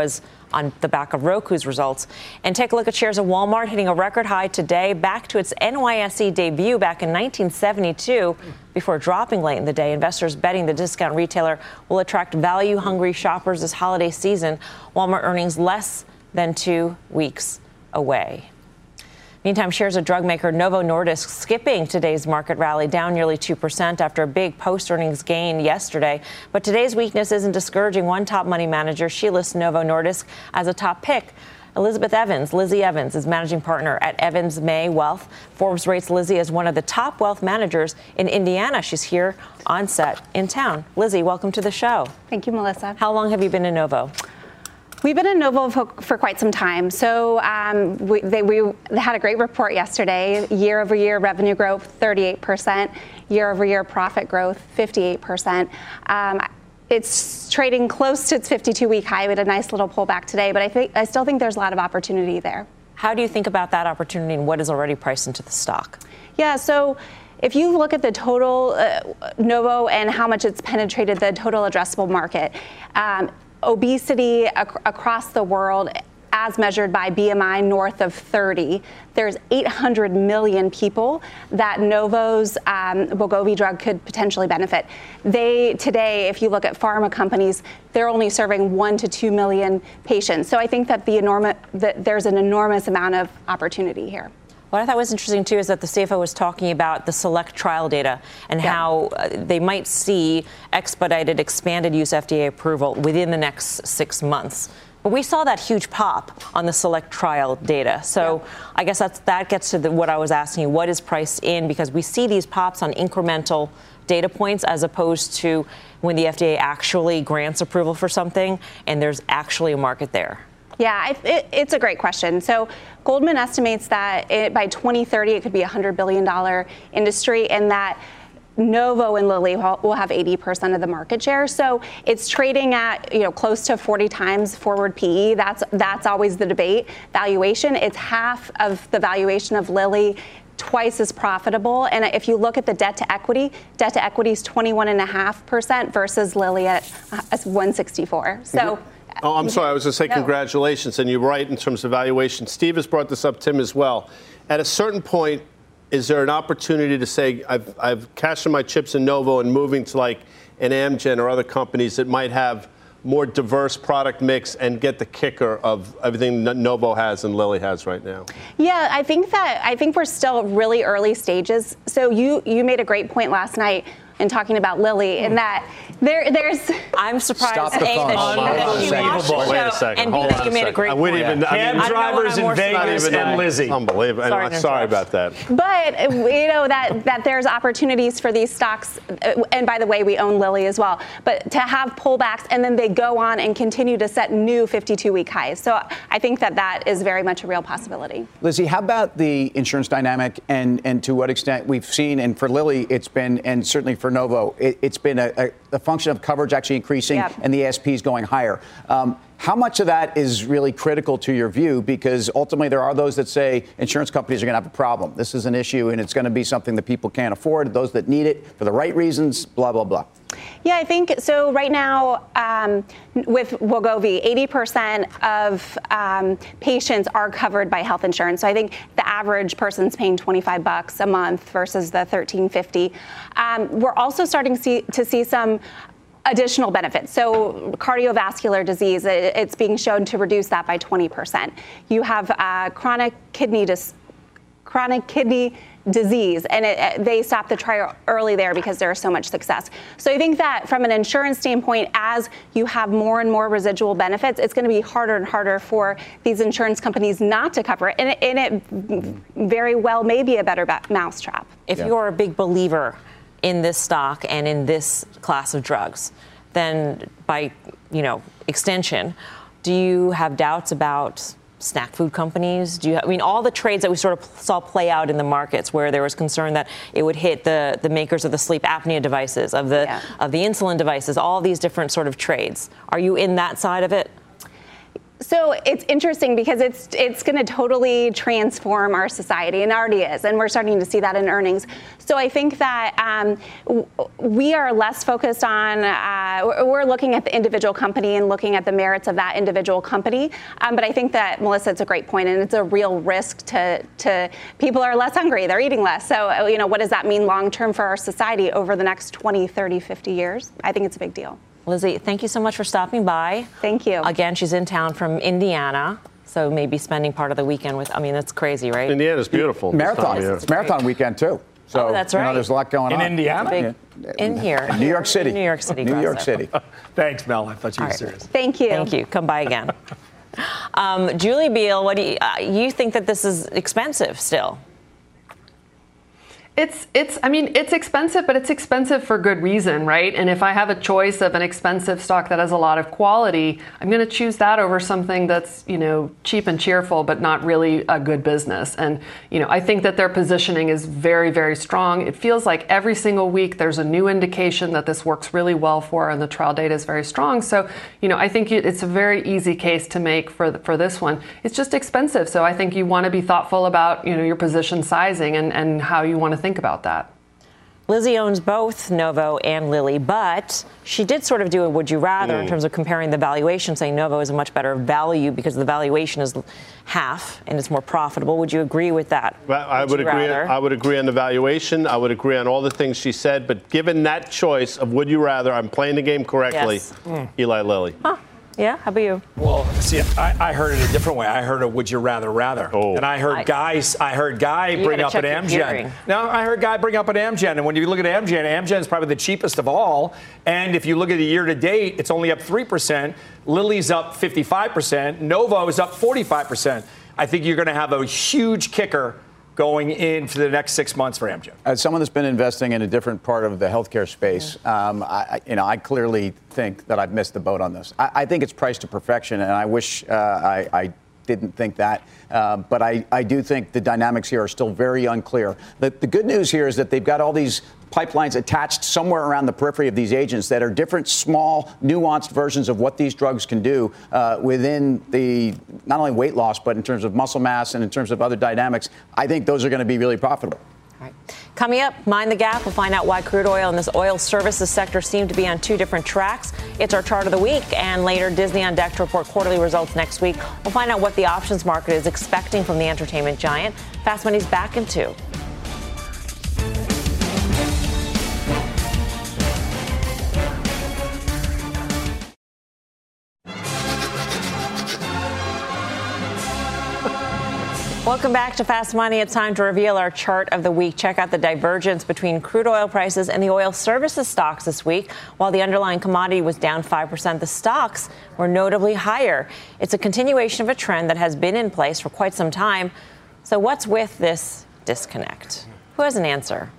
Speaker 3: on the back of Roku's results. And take a look at shares of Walmart hitting a record high today, back to its N Y S E debut back in nineteen seventy-two before dropping late in the day. Investors betting the discount retailer will attract value-hungry shoppers this holiday season. Walmart earnings less than two weeks away. Meantime, shares of drug maker Novo Nordisk skipping today's market rally, down nearly two percent after a big post-earnings gain yesterday. But today's weakness isn't discouraging one top money manager. She lists Novo Nordisk as a top pick. Elizabeth Evans, Lizzie Evans, is managing partner at Evans May Wealth. Forbes rates Lizzie as one of the top wealth managers in Indiana. She's here on set in town. Lizzie, welcome to the show.
Speaker 12: Thank you, Melissa.
Speaker 3: How long have you been in Novo?
Speaker 12: We've been in Novo for, for quite some time. So um, we, they, we had a great report yesterday. Year over year revenue growth, thirty-eight percent. Year over year profit growth, fifty-eight percent. Um, it's trading close to its fifty-two week high. We had a nice little pullback today, but I think I still think there's a lot of opportunity there.
Speaker 3: How do you think about that opportunity and what is already priced into the stock?
Speaker 12: Yeah, so if you look at the total uh, Novo and how much it's penetrated the total addressable market, um, obesity ac- across the world, as measured by B M I north of thirty, there's eight hundred million people that Novo's um, Wegovy drug could potentially benefit. They, today, if you look at pharma companies, they're only serving one to two million patients. So I think that the enormous, that there's an enormous amount of opportunity here.
Speaker 3: What I thought was interesting, too, is that the C F O was talking about the SELECT trial data and yeah. how uh, they might see expedited, expanded use F D A approval within the next six months. But we saw that huge pop on the SELECT trial data. So yeah. I guess that's, that gets to the, what I was asking you. What is priced in? Because we see these pops on incremental data points as opposed to when the F D A actually grants approval for something and there's actually a market there.
Speaker 12: Yeah, it, it's a great question. So Goldman estimates that it, by twenty thirty, it could be a one hundred billion dollars industry, and that Novo and Lilly will have eighty percent of the market share. So it's trading at, you know, close to forty times forward P E. That's that's always the debate. Valuation, it's half of the valuation of Lilly, twice as profitable. And if you look at the debt to equity, debt to equity is twenty-one point five percent versus Lilly at one sixty-four. So. Mm-hmm.
Speaker 5: Oh, I'm sorry. I was going to say no. Congratulations, and you're right in terms of valuation. Steve has brought this up, Tim as well. At a certain point, is there an opportunity to say, I've, I've cashed in my chips in Novo and moving to like an Amgen or other companies that might have more diverse product mix and get the kicker of everything that Novo has and Lilly has right now?
Speaker 12: Yeah, I think that I think we're still really early stages. So you you made a great point last night in talking about Lilly, in that there, there's.
Speaker 3: I'm surprised.
Speaker 4: Stop the phone.
Speaker 5: Unbelievable. Wait a second.
Speaker 3: And
Speaker 5: Hold on
Speaker 3: you
Speaker 5: a
Speaker 3: made
Speaker 5: second.
Speaker 3: a great
Speaker 5: I wouldn't
Speaker 3: point.
Speaker 5: even. I
Speaker 6: Cab
Speaker 5: mean,
Speaker 6: drivers in Vegas and Lizzie.
Speaker 5: Unbelievable.
Speaker 3: Sorry,
Speaker 5: I'm sorry about that.
Speaker 12: But you know that that there's opportunities for these stocks, and by the way, we own Lilly as well. But to have pullbacks and then they go on and continue to set new fifty-two week highs. So I think that that is very much a real possibility.
Speaker 4: Lizzie, how about the insurance dynamic, and and to what extent we've seen, and for Lilly, it's been, and certainly for Novo, it, it's been a, a, a function of coverage actually increasing yep. and the A S Ps going higher. Um, how much of that is really critical to your view? Because ultimately there are those that say insurance companies are going to have a problem. This is an issue and it's going to be something that people can't afford, those that need it for the right reasons, blah, blah, blah.
Speaker 12: Yeah, I think so. Right now, um, with Wegovy, eighty percent of um, patients are covered by health insurance. So I think the average person's paying twenty-five bucks a month versus the thirteen fifty. Um, we're also starting to see, to see some additional benefits. So cardiovascular disease, it, it's being shown to reduce that by twenty percent. You have uh, chronic kidney dis- chronic kidney disease, and it, they stopped the trial early there because there's so much success. So I think that from an insurance standpoint, as you have more and more residual benefits, it's going to be harder and harder for these insurance companies not to cover it, and it, and it very well may be a better mousetrap.
Speaker 3: If yeah. you're a big believer in this stock and in this class of drugs, then by, you know, extension, do you have doubts about snack food companies? Do you? I mean, all the trades that we sort of saw play out in the markets, where there was concern that it would hit the, the makers of the sleep apnea devices, of the yeah. of the insulin devices, all these different sort of trades. Are you in that side of it?
Speaker 12: So it's interesting because it's it's going to totally transform our society, and already is, and we're starting to see that in earnings. So I think that um, w- we are less focused on, uh, we're looking at the individual company and looking at the merits of that individual company. Um, but I think that, Melissa, it's a great point, and it's a real risk to, to people are less hungry, they're eating less. So, you know, what does that mean long term for our society over the next twenty, thirty, fifty years? I think it's a big deal.
Speaker 3: Lizzie, thank you so much for stopping by.
Speaker 12: Thank you.
Speaker 3: Again, she's in town from Indiana, so maybe spending part of the weekend with, I mean, that's crazy, right?
Speaker 5: Indiana's beautiful.
Speaker 4: Marathon.
Speaker 5: It's,
Speaker 4: it's marathon weekend, too. So,
Speaker 3: oh, that's
Speaker 4: you
Speaker 3: right.
Speaker 4: know, there's a lot going
Speaker 6: in
Speaker 4: on.
Speaker 6: In Indiana?
Speaker 3: Big, in here.
Speaker 4: In New York City.
Speaker 3: In New York City.
Speaker 4: New York
Speaker 3: Grasso.
Speaker 4: City.
Speaker 6: Thanks, Mel. I thought you were
Speaker 3: right.
Speaker 6: serious.
Speaker 12: Thank you.
Speaker 3: Thank you. Come by again. um, Julie Biel, what do you, uh, you think that this is expensive still?
Speaker 7: It's, it's, I mean, it's expensive, but it's expensive for good reason, right? And if I have a choice of an expensive stock that has a lot of quality, I'm going to choose that over something that's, you know, cheap and cheerful, but not really a good business. And, you know, I think that their positioning is very, very strong. It feels like every single week there's a new indication that this works really well for, and the trial data is very strong. So, you know, I think it's a very easy case to make for the, for this one. It's just expensive. So I think you want to be thoughtful about, you know, your position sizing and, and how you want to think about that.
Speaker 3: Lizzie owns both Novo and Lilly, but she did sort of do a would you rather mm. in terms of comparing the valuation, saying Novo is a much better value because the valuation is half and it's more profitable. Would you agree with that?
Speaker 5: Well, I would, would agree. Rather? I would agree on the valuation. I would agree on all the things she said. But given that choice of would you rather, I'm playing the game correctly.
Speaker 3: Yes. Mm.
Speaker 5: Eli Lilly.
Speaker 3: Huh. Yeah, how about you?
Speaker 6: Well, see, I, I heard it a different way. I heard a would you rather rather.
Speaker 5: Oh.
Speaker 6: And I heard
Speaker 3: I,
Speaker 6: guys, I heard Guy bring up an Amgen. No, I heard Guy bring up an Amgen. And when you look at Amgen, Amgen is probably the cheapest of all. And if you look at the year to date, it's only up three percent. Lilly's up fifty-five percent. Novo is up forty-five percent. I think you're going to have a huge kicker going into the next six months for Amgen.
Speaker 4: As someone that's been investing in a different part of the healthcare space, yeah. um, I, you know, I clearly think that I've missed the boat on this. I, I think it's priced to perfection, and I wish uh, I, I didn't think that. Uh, but I, I do think the dynamics here are still very unclear. The, the good news here is that they've got all these pipelines attached somewhere around the periphery of these agents that are different, small, nuanced versions of what these drugs can do uh, within the not only weight loss, but in terms of muscle mass and in terms of other dynamics. I think those are going to be really profitable.
Speaker 3: All right. Coming up, Mind the Gap. We'll find out why crude oil and this oil services sector seem to be on two different tracks. It's our chart of the week, and later Disney on deck to report quarterly results next week. We'll find out what the options market is expecting from the entertainment giant. Fast Money's back in two. Welcome back to Fast Money. It's time to reveal our chart of the week. Check out the divergence between crude oil prices and the oil services stocks this week. While the underlying commodity was down five percent, the stocks were notably higher. It's a continuation of a trend that has been in place for quite some time. So what's with this disconnect? Who has an answer?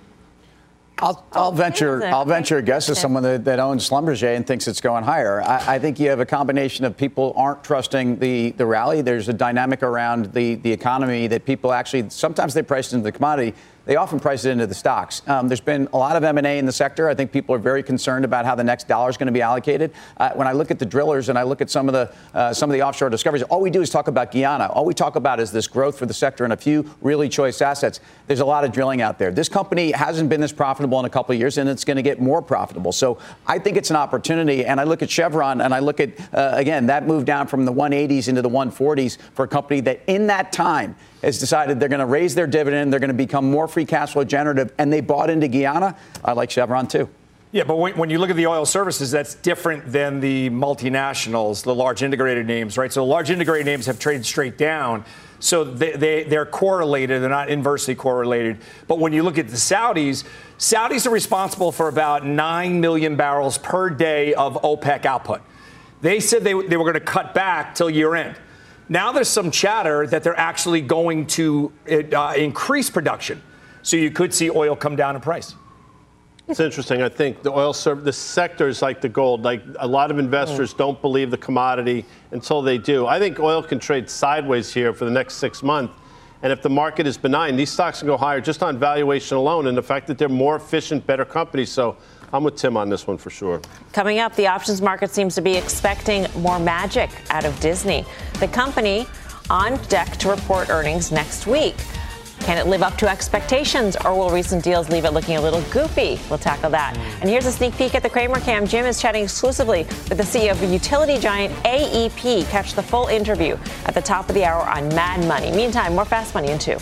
Speaker 4: I'll, I'll oh, venture. I'll venture a guess as someone that, that owns Schlumberger and thinks it's going higher. I, I think you have a combination of people aren't trusting the, the rally. There's a dynamic around the, the economy that people actually sometimes they price into the commodity. They often price it into the stocks. Um, there's been a lot of M and A in the sector. I think people are very concerned about how the next dollar is going to be allocated. Uh, when I look at the drillers and I look at some of the uh, some of the offshore discoveries, all we do is talk about Guyana. All we talk about is this growth for the sector and a few really choice assets. There's a lot of drilling out there. This company hasn't been this profitable in a couple of years, and it's going to get more profitable. So I think it's an opportunity. And I look at Chevron, and I look at, uh, again, that move down from the one eighties into the one forties for a company that in that time has decided they're going to raise their dividend, they're going to become more free cash flow generative, and they bought into Guyana. I like Chevron, too.
Speaker 6: Yeah, but when, when you look at the oil services, that's different than the multinationals, the large integrated names, right? So the large integrated names have traded straight down. So they, they, they're correlated. They're not inversely correlated. But when you look at the Saudis, Saudis are responsible for about nine million barrels per day of OPEC output. They said they, they were going to cut back till year end. Now there's some chatter that they're actually going to uh, increase production. So you could see oil come down in price.
Speaker 5: It's interesting. I think the oil serv- the sector is like the gold. Like a lot of investors mm. don't believe the commodity until they do. I think oil can trade sideways here for the next six months. And if the market is benign, these stocks can go higher just on valuation alone and the fact that they're more efficient, better companies. So I'm with Tim on this one for sure.
Speaker 3: Coming up, the options market seems to be expecting more magic out of Disney. The company on deck to report earnings next week. Can it live up to expectations, or will recent deals leave it looking a little goofy? We'll tackle that. And here's a sneak peek at the Cramer Cam. Jim is chatting exclusively with the C E O of the utility giant A E P. Catch the full interview at the top of the hour on Mad Money. Meantime, more Fast Money in two.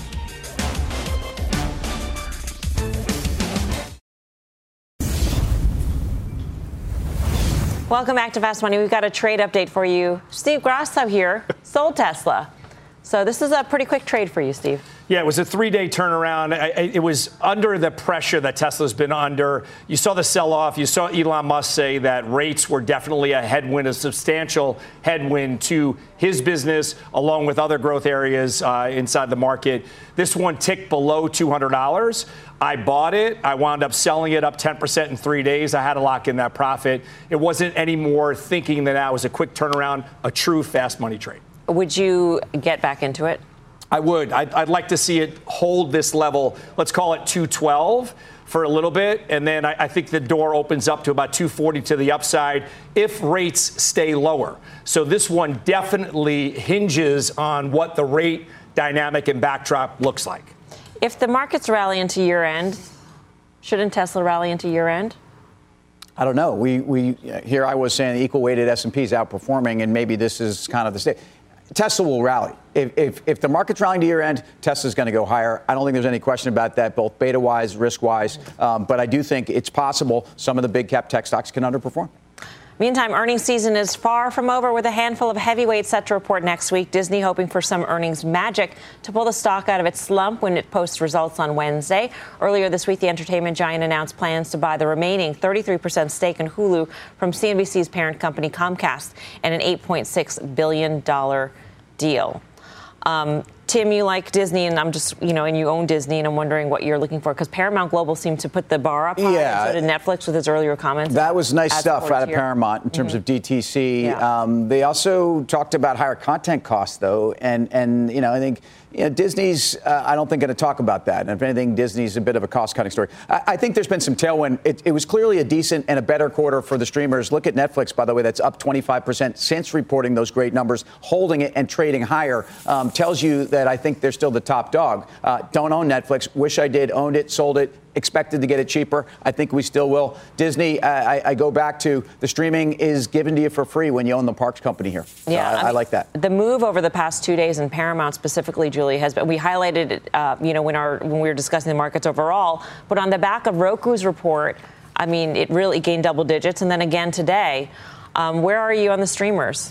Speaker 3: Welcome back to Fast Money. We've got a trade update for you. Steve Grasso here sold Tesla. So this is a pretty quick trade for you, Steve.
Speaker 6: Yeah, it was a three-day turnaround. It was under the pressure that Tesla's been under. You saw the sell-off. You saw Elon Musk say that rates were definitely a headwind, a substantial headwind to his business, along with other growth areas uh, inside the market. This one ticked below two hundred dollars. I bought it. I wound up selling it up ten percent in three days. I had to lock in that profit. It wasn't any more thinking that that was a quick turnaround, a true fast money trade.
Speaker 3: Would you get back into it?
Speaker 6: I would. I'd, I'd like to see it hold this level. Let's call it two twelve for a little bit. And then I, I think the door opens up to about two forty to the upside if rates stay lower. So this one definitely hinges on what the rate dynamic and backdrop looks like.
Speaker 3: If the markets rally into year end, shouldn't Tesla rally into year end?
Speaker 4: I don't know. We, we here I was saying the equal weighted S and P is outperforming, and maybe this is kind of the state. Tesla will rally. If, if, if the market's rallying to year end, Tesla's going to go higher. I don't think there's any question about that, both beta-wise, risk-wise. Um, but I do think it's possible some of the big cap tech stocks can underperform.
Speaker 3: Meantime, earnings season is far from over with a handful of heavyweights set to report next week. Disney hoping for some earnings magic to pull the stock out of its slump when it posts results on Wednesday. Earlier this week, the entertainment giant announced plans to buy the remaining thirty-three percent stake in Hulu from C N B C's parent company Comcast in an eight point six billion dollars deal. Um, Tim, you like Disney, and I'm just, you know, and you own Disney, and I'm wondering what you're looking for, because Paramount Global seemed to put the bar up high,
Speaker 4: yeah.
Speaker 3: and so did Netflix with his earlier comments.
Speaker 4: That was nice stuff out of Paramount in terms mm-hmm. of D T C. Yeah. Um, they also talked about higher content costs, though, and, and you know, I think you know, Disney's, uh, I don't think, going to talk about that. And if anything, Disney's a bit of a cost-cutting story. I, I think there's been some tailwind. It, it was clearly a decent and a better quarter for the streamers. Look at Netflix, by the way, that's up twenty-five percent since reporting those great numbers, holding it and trading higher. Um, tells you that I think they're still the top dog. Uh, don't own Netflix. Wish I did. Owned it, sold it. Expected to get it cheaper. I think we still will. Disney, uh, I, I go back to the streaming is given to you for free when you own the parks company here.
Speaker 3: Yeah,
Speaker 4: so I, I, mean, I like that.
Speaker 3: The move over the past two days in Paramount specifically, Julie, has been, we highlighted it, uh, you know, when our when we were discussing the markets overall, but on the back of Roku's report, I mean, it really gained double digits, and then again today. Um, where are you on the streamers?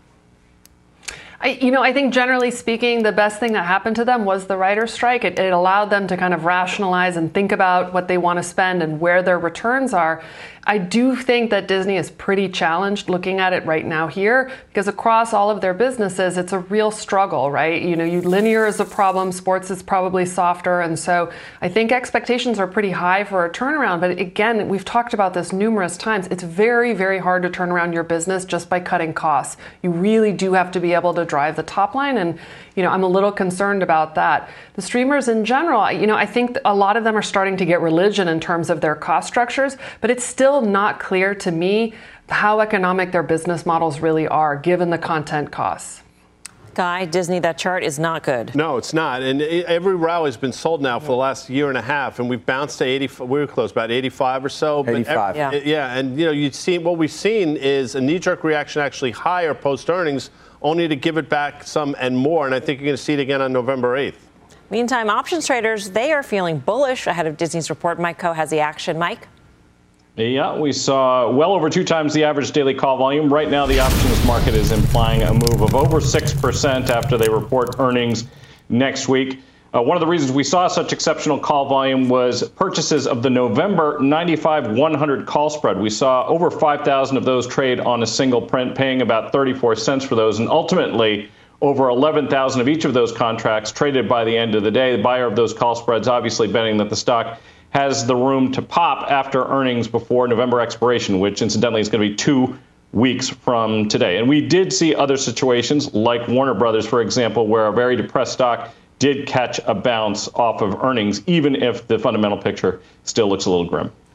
Speaker 7: I, you know, I think generally speaking, the best thing that happened to them was the writer's strike. It, it allowed them to kind of rationalize and think about what they want to spend and where their returns are. I do think that Disney is pretty challenged looking at it right now here, because across all of their businesses, it's a real struggle, right? You know, you, linear is a problem, sports is probably softer. And so I think expectations are pretty high for a turnaround. But again, we've talked about this numerous times. It's very, very hard to turn around your business just by cutting costs. You really do have to be able to drive the top line. And, you know, I'm a little concerned about that. The streamers in general, you know, I think a lot of them are starting to get religion in terms of their cost structures, but it's still not clear to me how economic their business models really are, given the content costs.
Speaker 3: Guy, Disney, that chart is not good.
Speaker 5: No, it's not. And every rally has been sold now for the last year and a half, and we've bounced to eighty. We were close, about eighty-five or so.
Speaker 4: eighty-five.
Speaker 5: But yeah. yeah, and you know, you'd seen what we've seen is a knee-jerk reaction, actually higher post-earnings, only to give it back some and more. And I think you're going to see it again on November eighth.
Speaker 3: Meantime, options traders, they are feeling bullish ahead of Disney's report. Mike Coe has the action. Mike?
Speaker 13: Yeah, we saw well over two times the average daily call volume. Right now, the options market is implying a move of over six percent after they report earnings next week. Uh, one of the reasons we saw such exceptional call volume was purchases of the November ninety-five one hundred call spread. We saw over five thousand of those trade on a single print, paying about thirty-four cents for those. And ultimately, over eleven thousand of each of those contracts traded by the end of the day. The buyer of those call spreads obviously betting that the stock has the room to pop after earnings before November expiration, which incidentally is going to be two weeks from today. And we did see other situations like Warner Brothers, for example, where a very depressed stock did catch a bounce off of earnings, even if the fundamental picture still looks a little grim.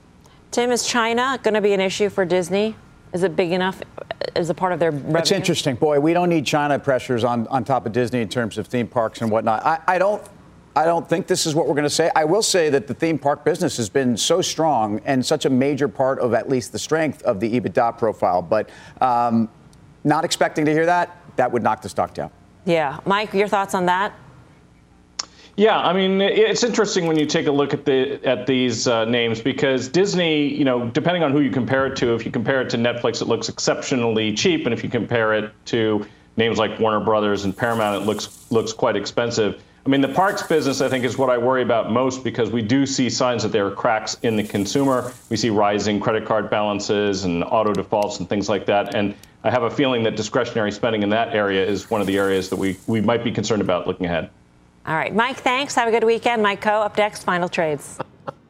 Speaker 3: Tim, is China going to be an issue for Disney? Is it big enough as a part of their revenue?
Speaker 4: That's interesting. Boy, we don't need China pressures on, on top of Disney in terms of theme parks and whatnot. I, I don't I don't think this is what we're going to say. I will say that the theme park business has been so strong and such a major part of at least the strength of the EBITDA profile. But um, not expecting to hear that, that would knock the stock down.
Speaker 3: Yeah. Mike, your thoughts on that?
Speaker 13: Yeah, I mean, it's interesting when you take a look at the at these uh, names because Disney, you know, depending on who you compare it to, if you compare it to Netflix, it looks exceptionally cheap, and if you compare it to names like Warner Brothers and Paramount, it looks looks quite expensive. I mean, the parks business, I think, is what I worry about most because we do see signs that there are cracks in the consumer. We see rising credit card balances and auto defaults and things like that, and I have a feeling that discretionary spending in that area is one of the areas that we we might be concerned about looking ahead.
Speaker 3: All right, Mike, thanks. Have a good weekend. Mike Coe, up next, final trades.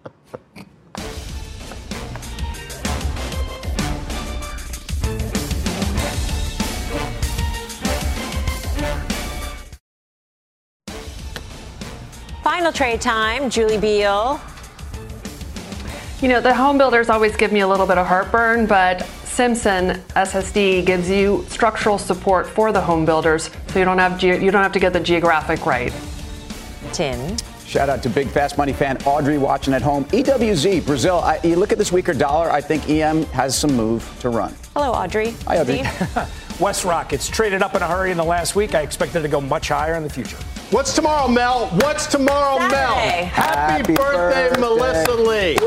Speaker 3: Final trade time, Julie Biel.
Speaker 7: You know, the home builders always give me a little bit of heartburn, but Simpson S S D gives you structural support for the home builders, so you don't have ge- you don't have to get the geographic right.
Speaker 3: Tim.
Speaker 4: Shout out to big Fast Money fan Audrey watching at home. E W Z, Brazil. I, you look at this weaker dollar, I think E M has some move to run.
Speaker 3: Hello, Audrey.
Speaker 4: Hi, Audrey.
Speaker 14: WestRock, it's traded up in a hurry in the last week. I expect it to go much higher in the future.
Speaker 5: What's tomorrow, Mel? What's tomorrow,
Speaker 3: Saturday.
Speaker 5: Mel? Happy,
Speaker 4: Happy
Speaker 5: birthday,
Speaker 4: birthday,
Speaker 5: Melissa Lee.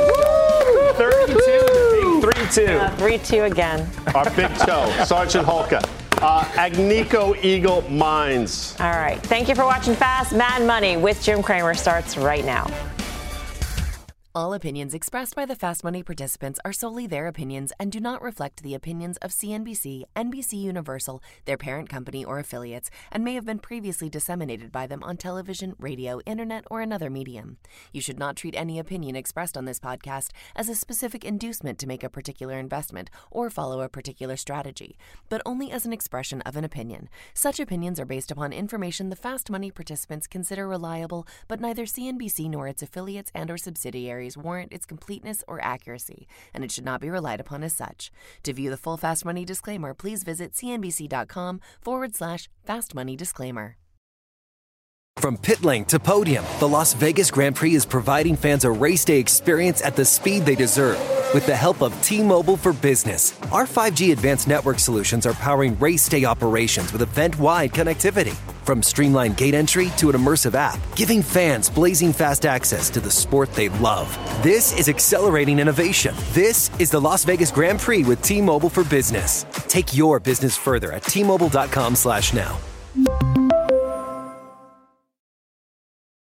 Speaker 14: thirty-two, three two.
Speaker 3: Uh, three two again.
Speaker 5: Our big toe, Sergeant Holka. Uh, Agnico Eagle Mines.
Speaker 3: All right. Thank you for watching Fast Mad Money with Jim Cramer starts right now.
Speaker 15: All opinions expressed by the Fast Money participants are solely their opinions and do not reflect the opinions of C N B C, N B C Universal, their parent company, or affiliates, and may have been previously disseminated by them on television, radio, internet, or another medium. You should not treat any opinion expressed on this podcast as a specific inducement to make a particular investment or follow a particular strategy, but only as an expression of an opinion. Such opinions are based upon information the Fast Money participants consider reliable, but neither C N B C nor its affiliates and or subsidiaries warrant its completeness or accuracy, and it should not be relied upon as such. To view the full Fast Money disclaimer, please visit cnbc.com forward slash Fast Money disclaimer.
Speaker 11: From pit lane to podium, the Las Vegas Grand Prix is providing fans a race day experience at the speed they deserve. With the help of T-Mobile for Business, our five G advanced network solutions are powering race day operations with event-wide connectivity. From streamlined gate entry to an immersive app, giving fans blazing fast access to the sport they love. This is accelerating innovation. This is the Las Vegas Grand Prix with T-Mobile for Business. Take your business further at T Mobile dot com slash now.